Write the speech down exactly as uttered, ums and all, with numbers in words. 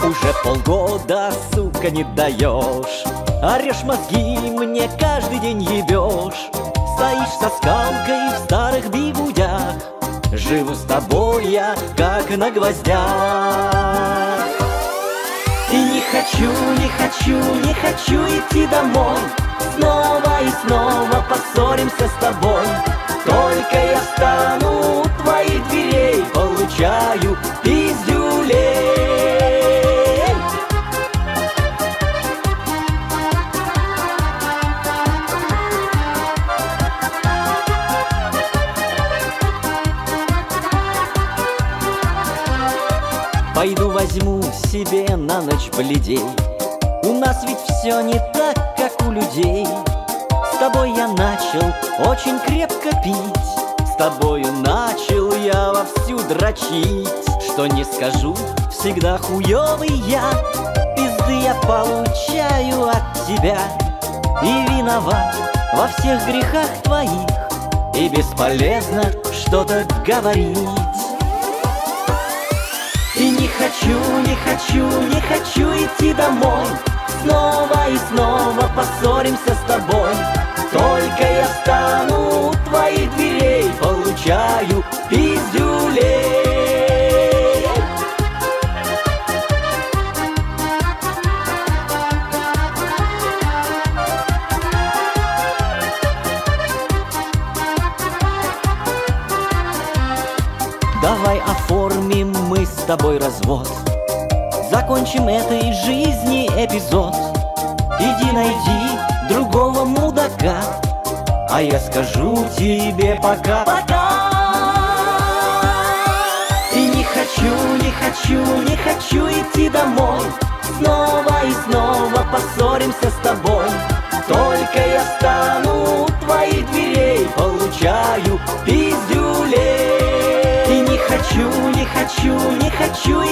Уже полгода, сука, не даешь, орешь мозги, мне каждый день ебешь. Стоишь со скалкой в старых бигудях, живу с тобой я, как на гвоздях. И не хочу, не хочу, не хочу идти домой. Снова и снова поссоримся с тобой. Только я встану у твоих дверей, получаю пиздюлей. Пойду возьму себе на ночь бледей. У нас ведь все не так, как у людей. С тобой я начал очень крепко пить, с тобою начал я вовсю дрочить. Что не скажу, всегда хуёвый я, пизды я получаю от тебя. И виноват во всех грехах твоих, и бесполезно что-то говорить. И не хочу, не хочу, не хочу идти домой. Снова и снова поссоримся с тобой. Только я встану у твоих дверей, получаю пиздюлей. Давай оформим мы с тобой развод, закончим этой жизни эпизод. Иди найди другого мудака, а я скажу тебе пока. Пока! И не хочу, не хочу, не хочу идти домой. Снова и снова поссоримся с тобой. Только я встану у твоих дверей, получаю пиздюлей. И не хочу, не хочу, не хочу